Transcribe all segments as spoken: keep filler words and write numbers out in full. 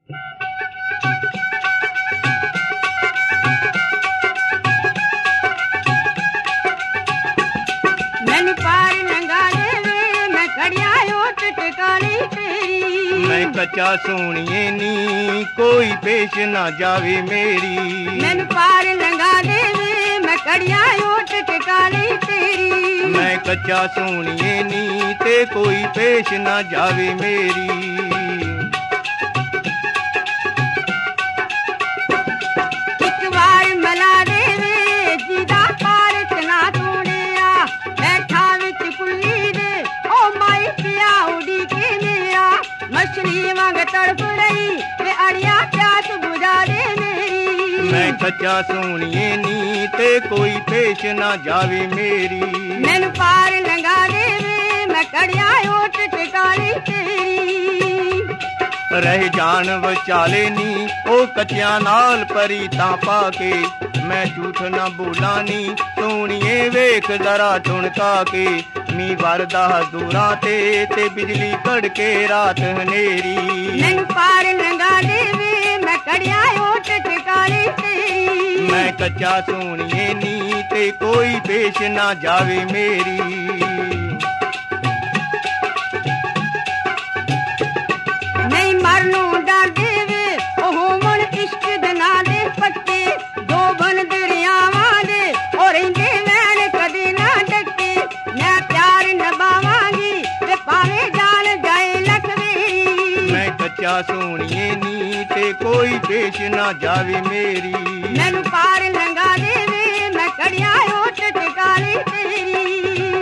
मैनू पार लंघा देवे मैं खड़िया ओट टिकाली तेरी। मैं कच्चा सोनिए नी कोई पेश ना जावे मेरी। मैनू पार लंघा देवे मैं खड़िया ओट टिकाली तेरी। मैं कच्चा सोनिए नी ते कोई पेश ना जावे मेरी। तड़प रही वे अड़िया प्यास बुझा दे मेरी। मैं कच्चा सोनिए नी ते कोई पेश ना जावे मेरी। मैनू पार लंघा देवे मैं कड़िया ओट टिकाली तेरी। रह जान विचाले नी ओ कच्चिया नाल परी ता पाके। मैं झूठ ना बोला नी सोनिए वेख जरा टुणका के। मी वरदा दूरा ते ते बिजली कड़के रात हनेरी। मैनू पार लंघा देवे मैं कड़िया ओट टिकाली तेरी। मैं कच्चा सोनिए नी ते कोई पेश ना जावे मेरी। नहीं मरनू डर देवे ओहो मन इश्क दे ना दे पक्के। दो बन दरियावां दे ओ रहिंदे वैन कदे ना डके। मैं प्यार नभावांगी ते पावे जान जाए लखवेरी। मैं कच्चा सोनिए नी ते कोई पेश ना जावे मेरी। मैनू पार लंघा देवे मैं कड़िया ओट टिकाली तेरी।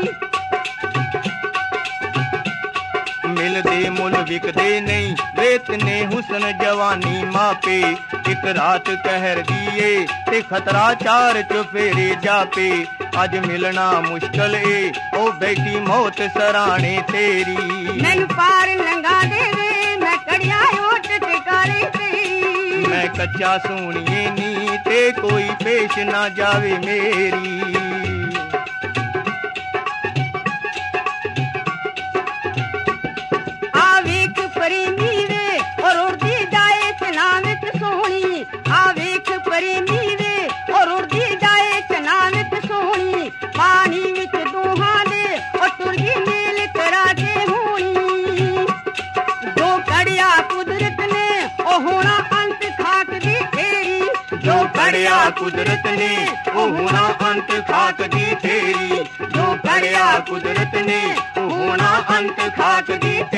मिलदे मुल विकदे नहीं वेतने हुसन जवानी मापे। एक रात कहर दिए ते खतरा चार चुफेरे जापे। अज मिलना मुश्किल ए ओ बैठी मौत सराणे तेरी। मैनू पार लंघा देवे मैं कड़िया ओट टिकाली तेरी। मैं कच्चा सोनिए नी ते कोई पेश ना जावे मेरी। आ वेख परी नीवे और उड़दी जाए चना विच सोहनी। आ वेख परी नीवे और उड़दी जाए चना विच सोहनी। पानी विच दोहां दे और टुरगी मेल करा के होनी। जो कड़िया कुदरत ने ओ होना अंत खाक दी तेरी। जो कड़िया कुदरत ने ओ होना अंत खाक दी तेरी। जो कड़िया कुदरत ने ओ होना अंत खाक दी